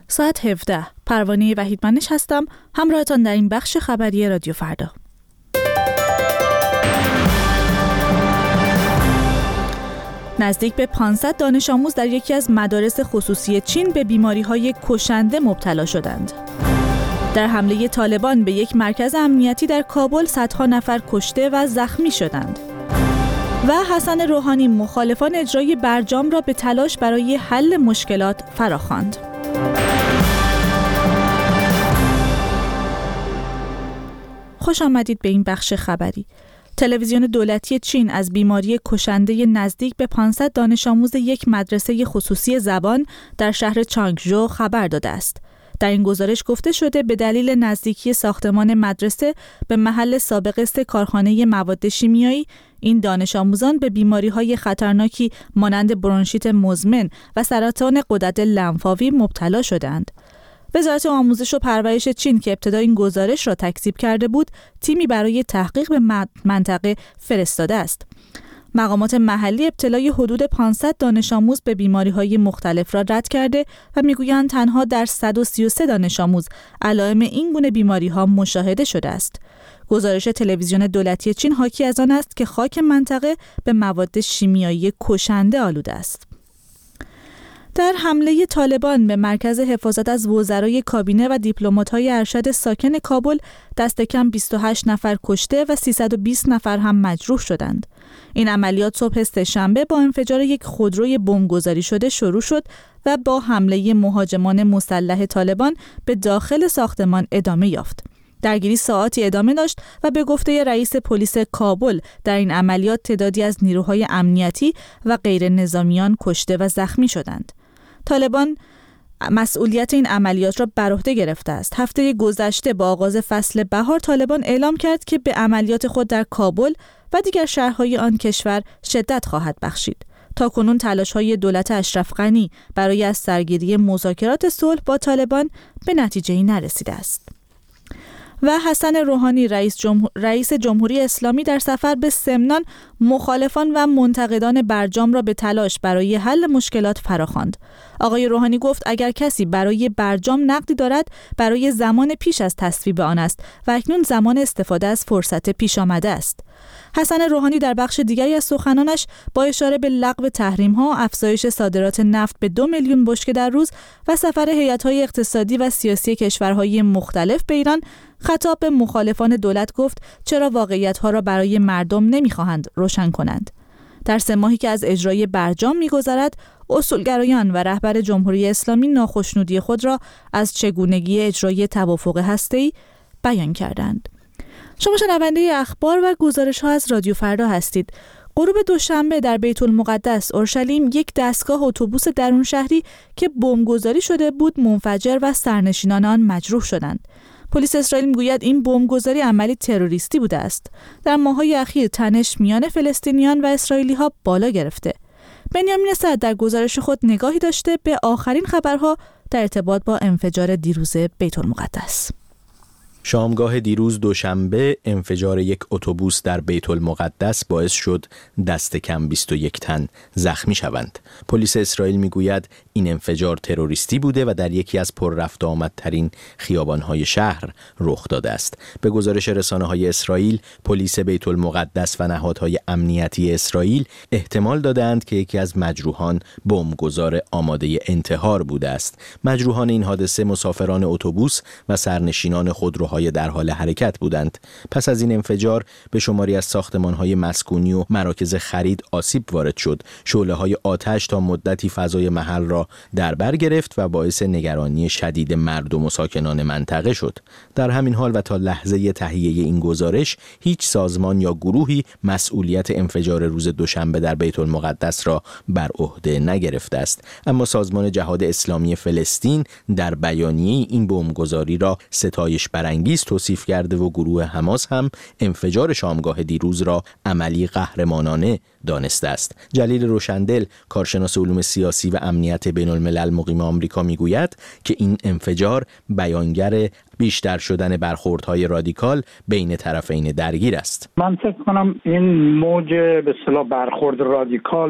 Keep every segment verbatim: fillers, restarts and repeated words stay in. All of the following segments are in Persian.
ساعت هفده. پروانه وحیدمنش هستم، همراهتان در این بخش خبری رادیو فردا. نزدیک به پانصد دانش آموز در یکی از مدارس خصوصی چین به بیماری‌های کشنده مبتلا شدند. در حمله طالبان به یک مرکز امنیتی در کابل صدها نفر کشته و زخمی شدند. و حسن روحانی مخالفان اجرای برجام را به تلاش برای حل مشکلات فراخواند. خوش آمدید به این بخش خبری. تلویزیون دولتی چین از بیماری کشنده نزدیک به پانصد دانش آموز یک مدرسه خصوصی زبان در شهر چانگژو خبر داده است. در این گزارش گفته شده به دلیل نزدیکی ساختمان مدرسه به محل سابق است کارخانه مواد شیمیایی، این دانش آموزان به بیماری‌های خطرناکی مانند برونشیت مزمن و سرطان غدد لنفاوی مبتلا شدند. وزارت آموزش و پرورش چین که ابتدا این گزارش را تکذیب کرده بود، تیمی برای تحقیق به منطقه فرستاده است. مقامات محلی ابتلای حدود پانصد دانش آموز به بیماری‌های مختلف را رد کرده و میگویند تنها در صد و سی و سه دانش آموز علائم این گونه بیماری‌ها مشاهده شده است. گزارش تلویزیون دولتی چین حاکی از آن است که خاک منطقه به مواد شیمیایی کشنده آلوده است. در حمله طالبان به مرکز حفاظت از وزرای کابینه و دیپلمات‌های ارشد ساکن کابل دست کم بیست و هشت نفر کشته و سیصد و بیست نفر هم مجروح شدند. این عملیات صبح سه‌شنبه با انفجار یک خودروی بمبگذاری شده شروع شد و با حمله مهاجمان مسلح طالبان به داخل ساختمان ادامه یافت. درگیری ساعاتی ادامه داشت و به گفته رئیس پلیس کابل در این عملیات تعدادی از نیروهای امنیتی و غیر نظامیان کشته و زخمی شدند. طالبان مسئولیت این عملیات را بر عهده گرفته است. هفته گذشته با آغاز فصل بهار طالبان اعلام کرد که به عملیات خود در کابل و دیگر شهرهای آن کشور شدت خواهد بخشید. تاکنون تلاش‌های دولت اشرف غنی برای از سرگیری مذاکرات صلح با طالبان به نتیجه‌ای نرسیده است. و حسن روحانی رئیس, جمهور... رئیس جمهوری اسلامی در سفر به سمنان مخالفان و منتقدان برجام را به تلاش برای حل مشکلات فراخواند. آقای روحانی گفت اگر کسی برای برجام نقدی دارد برای زمان پیش از تصویب آن است و اکنون زمان استفاده از فرصت پیش آمده است. حسن روحانی در بخش دیگری از سخنانش با اشاره به لغو تحریم‌ها، افزایش صادرات نفت به دو میلیون بشکه در روز و سفر هیئت‌های اقتصادی و سیاسی کشورهای مختلف به ایران خطاب به مخالفان دولت گفت چرا واقعیت‌ها را برای مردم نمی‌خواهند روشن کنند. در سه ماهی که از اجرای برجام می‌گذرد، اصولگرایان و رهبر جمهوری اسلامی ناخشنودی خود را از چگونگی اجرای توافق هسته‌ای بیان کردند. شما شنونده اخبار و گزارش‌ها از رادیو فردا هستید. غروب دوشنبه در بیت المقدس اورشلیم یک دستگاه اتوبوس درون شهری که بمبگذاری شده بود منفجر و سرنشینان آن مجروح شدند. پلیس اسرائیل میگوید این بمبگذاری عملی تروریستی بوده است. در ماه‌های اخیر تنش میان فلسطینیان و اسرائیلی‌ها بالا گرفته. بنیامین سعد در گزارش خود نگاهی داشته به آخرین خبرها در ارتباط با انفجار دیروز بیت المقدس. شامگاه دیروز دوشنبه انفجار یک اتوبوس در بیت المقدس باعث شد دست کم بیست و یک تن زخمی شوند. پلیس اسرائیل میگوید این انفجار تروریستی بوده و در یکی از پر رفت آمدترین خیابان‌های شهر رخ داده است. به گزارش رسانه‌های اسرائیل، پلیس بیت المقدس و نهادهای امنیتی اسرائیل احتمال دادند که یکی از مجروحان بمبگذار آماده انتحار بوده است. مجروحان این حادثه مسافران اتوبوس و سرنشینان خودروهای در حال حرکت بودند. پس از این انفجار به شماری از ساختمان‌های مسکونی و مراکز خرید آسیب وارد شد. شعله‌های آتش تا مدتی فضای محل را در بر گرفت و باعث نگرانی شدید مردم و ساکنان منطقه شد. در همین حال و تا لحظه تهیه این گزارش هیچ سازمان یا گروهی مسئولیت انفجار روز دوشنبه در بیت المقدس را بر عهده نگرفته است. اما سازمان جهاد اسلامی فلسطین در بیانیه این بمبگذاری را ستایش برانگیز توصیف کرده و گروه حماس هم انفجار شامگاه دیروز را عملی قهرمانانه دانسته است. جلیل روشندل، کارشناس علوم سیاسی و امنیت بین الملل مقیم آمریکا میگوید که این انفجار بیانگر بیشتر شدن برخوردهای رادیکال بین طرفین درگیر است. من فکر کنم این موج به اصطلاح برخورد رادیکال یک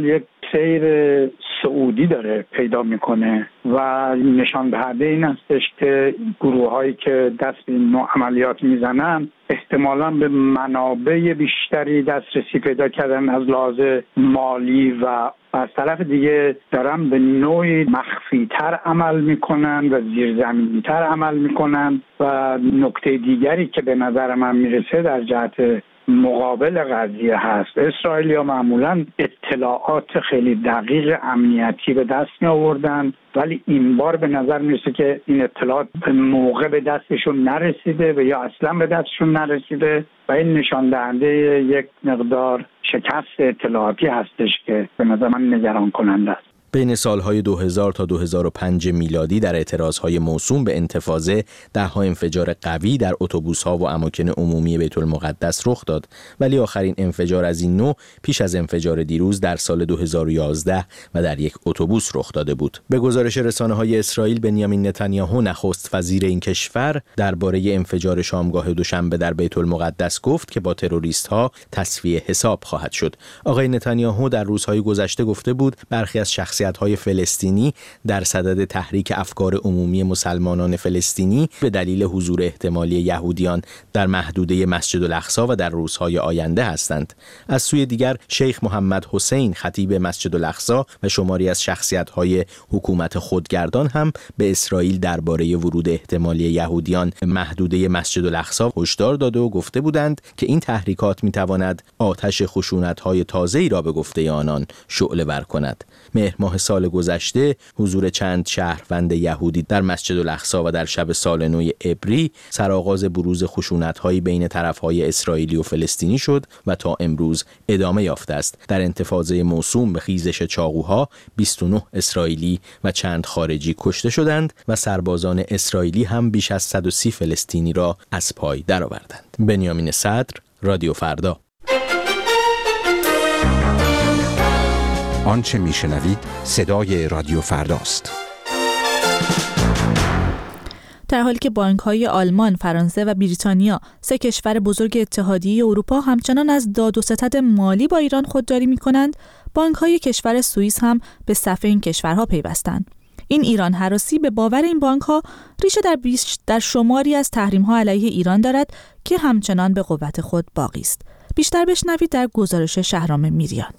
سیر سعودی داره پیدا میکنه و نشان دهنده این هستش که گروه هایی که دست به این نوع عملیات میزنن احتمالاً به منابع بیشتری دسترسی پیدا کردن از لحاظ مالی و از طرف دیگه دارن به نوعی مخفی‌تر عمل میکنن و زیرزمینی‌تر عمل میکنن. و نکته دیگری که به نظر من میرسه در جهت مقابل قضیه هست، اسرائیلی‌ها معمولاً اطلاعات خیلی دقیق امنیتی به دست می آوردن، ولی این بار به نظر میرسه که این اطلاعات به موقع به دستشون نرسیده و یا اصلا به دستشون نرسیده و این نشان دهنده یک مقدار شکست اطلاعاتی هستش که به نظر من نگران کننده است. بین سالهای دو هزار تا دو هزار و پنج میلادی در اعتراضهای موسوم به انتفاضه ده‌ها انفجار قوی در اتوبوس‌ها و اماکن عمومی بیت المقدس رخ داد، ولی آخرین انفجار از این نوع پیش از انفجار دیروز در سال دو هزار و یازده و در یک اتوبوس رخ داده بود. به گزارش رسانه‌های اسرائیل، بنیامین نتانیاهو نخست وزیر این کشور درباره انفجار شامگاه دوشنبه در بیت المقدس گفت که با تروریست‌ها تسویه حساب خواهد شد. آقای نتانیاهو در روزهای گذشته گفته بود برخی از شخص های فلسطینی در صدد تحریک افکار عمومی مسلمانان فلسطینی به دلیل حضور احتمالی یهودیان در محدوده مسجد الاقصی و در روزهای آینده هستند. از سوی دیگر شیخ محمد حسین خطیب مسجد الاقصی و شماری از شخصیت‌های حکومت خودگردان هم به اسرائیل درباره ورود احتمالی یهودیان به محدوده مسجد الاقصی هشدار داده و گفته بودند که این تحریکات می‌تواند آتش خشونت‌های تازه‌ای را به گفته آنان شعله‌ور کند. مهر ماه سال گذشته حضور چند شهروند یهودی در مسجد الاقصی و در شب سال نو عبری سرآغاز بروز خشونت‌های بین طرف‌های اسرائیلی و فلسطینی شد و تا امروز ادامه یافته است. در انتفاضه موسوم به خیزش چاقوها بیست و نه اسرائیلی و چند خارجی کشته شدند و سربازان اسرائیلی هم بیش از صد و سی فلسطینی را از پای درآوردند. بنیامین صدر، رادیو فردا. آنچه میشنوید صدای رادیو فرداست. در حالی که بانک‌های آلمان، فرانسه و بریتانیا، سه کشور بزرگ اتحادیه اروپا، همچنان از داد و ستد مالی با ایران خودداری می‌کنند، بانک‌های کشور سوئیس هم به صف این کشورها پیوستند. این ایران هراسی به باور این بانک‌ها ریشه در بیش در شماری از تحریم‌ها علیه ایران دارد که همچنان به قوت خود باقی است. بیشتر بشنوید در گزارش شهرام میریان.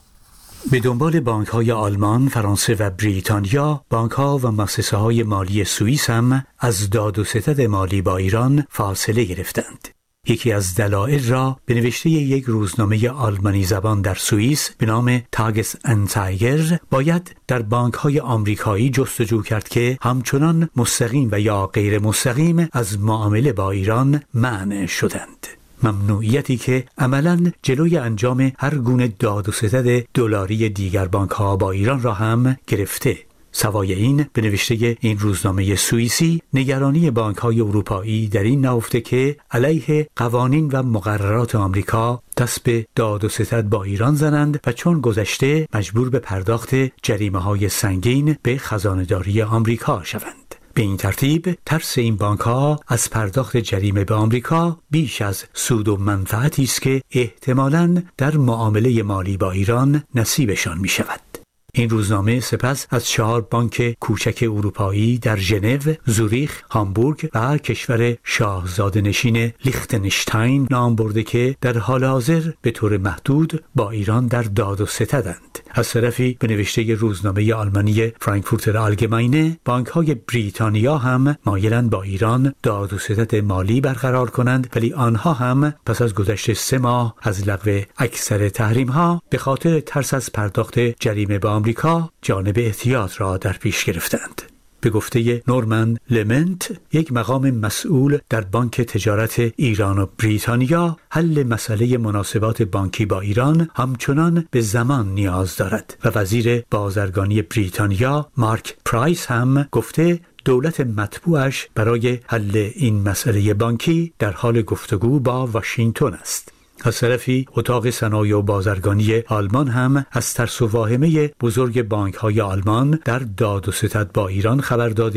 به دنبال بانک‌های آلمان، فرانسه و بریتانیا، بانک‌ها و مؤسسه‌های مالی سوئیس هم از داد و ستد مالی با ایران فاصله گرفتند. یکی از دلایل را به نوشته یک روزنامه آلمانی زبان در سوئیس به نام تاگس انزایگر باید در بانک‌های آمریکایی جستجو کرد که همچنان مستقیم و یا غیر مستقیم از معامله با ایران منع شدند. ممنوعیتی که عملاً جلوی انجام هر گونه داد و ستد دلاری دیگر بانک‌ها با ایران را هم گرفته. سوای این، به نوشته این روزنامه سوئیسی، نگرانی بانک‌های اروپایی در این نهفته که علیه قوانین و مقررات آمریکا دست به داد و ستد با ایران زنند و چون گذشته مجبور به پرداخت جریمه‌های سنگین به خزانه‌داری آمریکا شوند. به این ترتیب ترس این بانک‌ها از پرداخت جریمه به آمریکا بیش از سود و منفعتی است که احتمالاً در معامله مالی با ایران نصیبشان می شود. این روزنامه سپس از چهار بانک کوچک اروپایی در ژنو، زوریخ، هامبورگ و کشور شاهزاده نشین لیختنشتاین نام برده که در حال حاضر به طور محدود با ایران در داد و ستدند. از طرفی به نوشته روزنامه آلمانی فرانکفورتر آلگماینه، بانک‌های بریتانیا هم مایلند با ایران داد و ستد مالی برقرار کنند، ولی آنها هم پس از گذشت سه ماه از لغو اکثر تحریم‌ها به خاطر ترس از پرداخت جریمه به آمریکا جانب احتیاط را در پیش گرفتند. به گفته نورمن لمنت، یک مقام مسئول در بانک تجارت ایران و بریتانیا، حل مسئله مناسبات بانکی با ایران همچنان به زمان نیاز دارد و وزیر بازرگانی بریتانیا مارک پرایس هم گفته دولت مطبوعش برای حل این مسئله بانکی در حال گفتگو با واشنگتن است. از طرفی اتاق صنایع و بازرگانی آلمان هم از ترس و واهمه بزرگ بانک‌های آلمان در داد و ستد با ایران خبر داده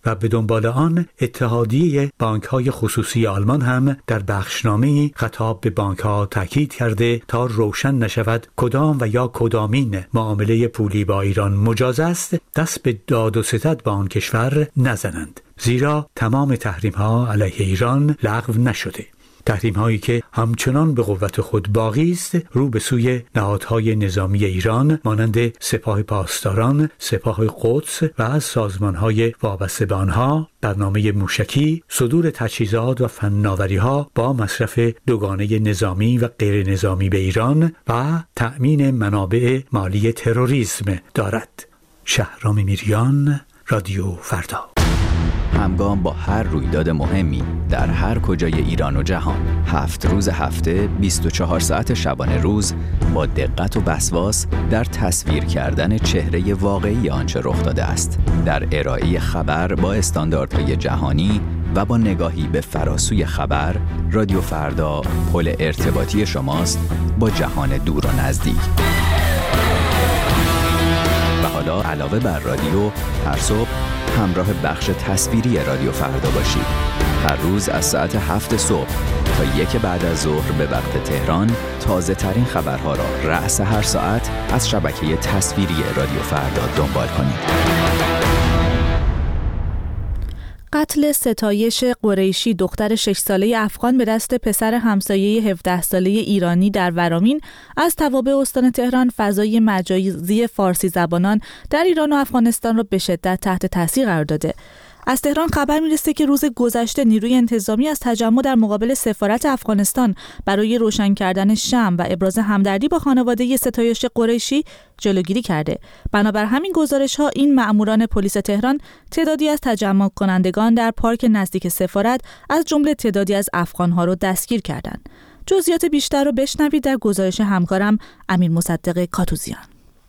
و به دنبال آن اتحادیه بانک‌های خصوصی آلمان هم در بخشنامه‌ای خطاب به بانک‌ها تاکید کرده تا روشن نشود کدام و یا کدامین معامله پولی با ایران مجاز است دست به داد و ستد با آن کشور نزنند، زیرا تمام تحریم‌ها علیه ایران لغو نشده. تحریم هایی که همچنان به قوت خود باقی است رو به سوی نهادهای نظامی ایران مانند سپاه پاسداران، سپاه قدس و سازمان های وابسته به آنها، برنامه موشکی، صدور تجهیزات و فناوری ها با مصرف دوگانه نظامی و غیر نظامی به ایران و تأمین منابع مالی تروریسم دارد. شهرام میریان، رادیو فردا. همگام با هر رویداد مهمی در هر کجای ایران و جهان، هفت روز هفته، بیست و چهار ساعت شبانه روز، با دقت و وسواس در تصویر کردن چهره واقعی آنچه رخ داده است، در ارائه خبر با استانداردهای جهانی و با نگاهی به فراسوی خبر، رادیو فردا پل ارتباطی شماست با جهان دور و نزدیک. و حالا علاوه بر رادیو، هر صبح همراه بخش تصویری رادیو فردا باشید. هر روز از ساعت هفت صبح تا یک بعد از ظهر به وقت تهران تازه ترین خبرها را رأس هر ساعت از شبکه تصویری رادیو فردا دنبال کنید. قتل ستایش قریشی، دختر شش ساله افغان به دست پسر همسایه هفده ساله ایرانی در ورامین از توابع استان تهران فضای مجازی فارسی زبانان در ایران و افغانستان را به شدت تحت تاثیر قرار داده. از تهران خبر میرسه که روز گذشته نیروی انتظامی از تجمع در مقابل سفارت افغانستان برای روشن کردن شمع و ابراز همدردی با خانواده ستایش قریشی جلوگیری کرده. بنابر همین گزارش‌ها این مأموران پلیس تهران تعدادی از تجمع کنندگان در پارک نزدیک سفارت از جمله تعدادی از افغان‌ها رو دستگیر کردند. جزئیات بیشتر رو بشنوید در گزارش همکارم امیر مصدق کاتوزیان.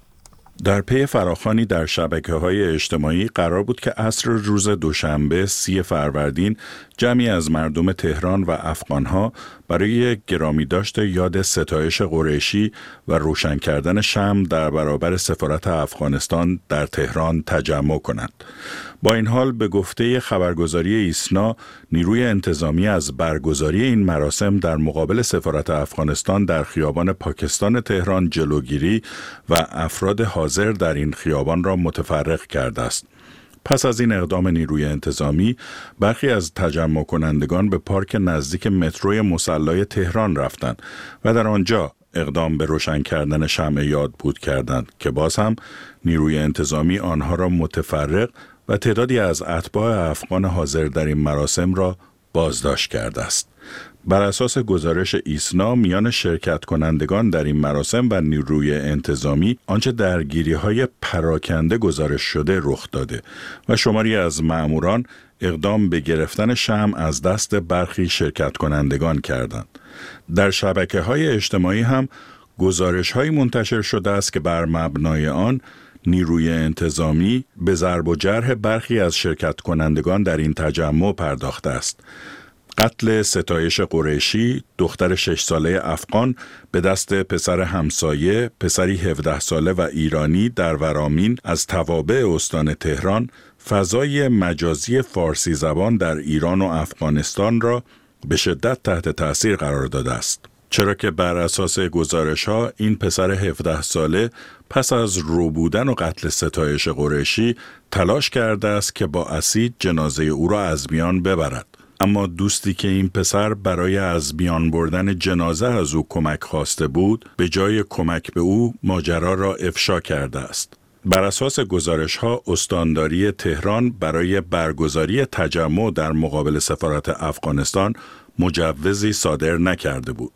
در پی فراخوانی در شبکه‌های اجتماعی قرار بود که عصر روز دوشنبه سی فروردین جمعی از مردم تهران و افغان‌ها برای گرامی داشت یاد ستایش قریشی و روشن کردن شمع در برابر سفارت افغانستان در تهران تجمع کنند. با این حال به گفته خبرگزاری ایسنا، نیروی انتظامی از برگزاری این مراسم در مقابل سفارت افغانستان در خیابان پاکستان تهران جلوگیری و افراد حاضر در این خیابان را متفرق کرده است. پس از این اقدام نیروی انتظامی، برخی از تجمع کنندگان به پارک نزدیک متروی مصلی تهران رفتند و در آنجا اقدام به روشن کردن شمع یاد بود کردند که باز هم نیروی انتظامی آنها را متفرق و تعدادی از اتباع افغان حاضر در این مراسم را بازداشت کرده است. بر اساس گزارش ایسنا، میان شرکت کنندگان در این مراسم و نیروی انتظامی آنچه درگیری‌های پراکنده گزارش شده رخ داده و شماری از مأموران اقدام به گرفتن شمع از دست برخی شرکت کنندگان کردند. در شبکه‌های اجتماعی هم گزارش‌هایی منتشر شده است که بر مبنای آن نیروی انتظامی به ضرب و جرح برخی از شرکت کنندگان در این تجمع پرداخته است. قتل ستایش قریشی، دختر شش ساله افغان به دست پسر همسایه، پسری هفده ساله و ایرانی در ورامین از توابع استان تهران، فضای مجازی فارسی زبان در ایران و افغانستان را به شدت تحت تأثیر قرار داده است. چرا که بر اساس گزارش‌ها این پسر هفده ساله پس از رو بودن و قتل ستایش قریشی تلاش کرده است که با اسید جنازه او را از میان ببرد. اما دوستی که این پسر برای از میان بردن جنازه از او کمک خواسته بود، به جای کمک به او ماجرا را افشا کرده است. بر اساس گزارش‌ها استانداری تهران برای برگزاری تجمع در مقابل سفارت افغانستان مجوزی صادر نکرده بود.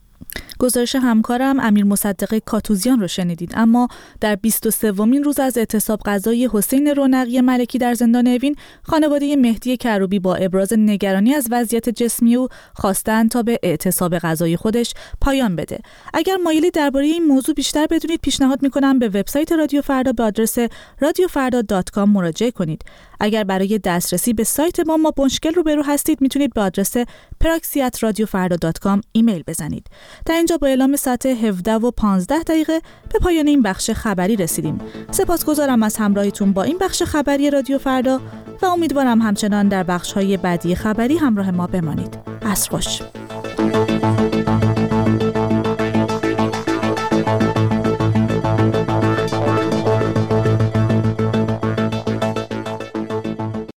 گزارش همکارم امیر مصدق کاتوزیان رو شنیدید. اما در بیست و سومین روز از اعتصاب قضایی حسین رونقی ملکی در زندان اوین، خانواده مهدی کروبی با ابراز نگرانی از وضعیت جسمی او خواستند تا به اعتصاب قضایی خودش پایان بده. اگر مایلی درباره این موضوع بیشتر بدونید، پیشنهاد میکنم به وبسایت رادیو فردا به آدرس رادیو فردا دات کام مراجعه کنید. اگر برای دسترسی به سایت ما ما مشکل روبرو هستید میتونید به آدرس پراکسی ات رادیو فردا دات کام ایمیل بزنید. در اینجا با اعلام ساعت هفده و پانزده دقیقه به پایان این بخش خبری رسیدیم. سپاسگزارم از همراهیتون با این بخش خبری رادیو فردا و امیدوارم همچنان در بخش‌های بعدی خبری همراه ما بمانید. عصر خوش.